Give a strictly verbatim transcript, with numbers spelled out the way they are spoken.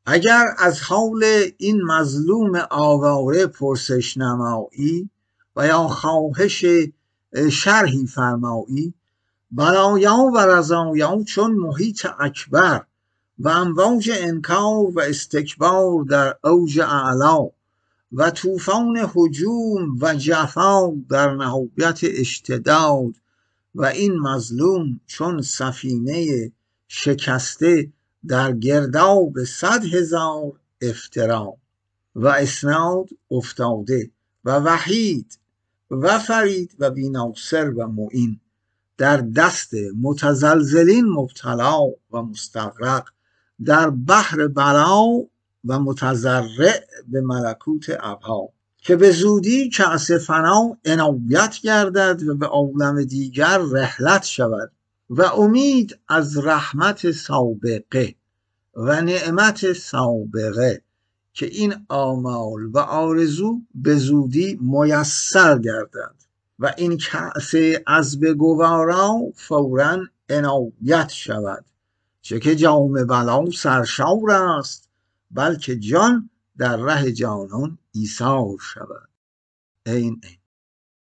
اگر از حال این مظلوم آواره پرسش نمایی و یا خواهش شرحی فرمایی، بلایا و رضایا چون محیط اکبر و امواج انکار و استکبار در اوج اعلا و طوفان هجوم و جفا در نهایت اشتداد و این مظلوم چون سفینه شکسته در گرداب صد هزار افترا و اسناد افتاده و وحید و فرید و بی ناصر و معین در دست متزلزلین مبتلا و مستغرق در بحر بلا و متضرع به ملکوت ابها، که به زودی کأس فنا عنایت گردد و به عالم دیگر رحلت شود و امید از رحمت سابقه و نعمت سابقه که این آمال و آرزو به زودی میسر گردد و این کأس عذب گوارا فوراً عنایت شود، چه که جام بلا سرشار است بلکه جان در ره جانان ایثار شود. این این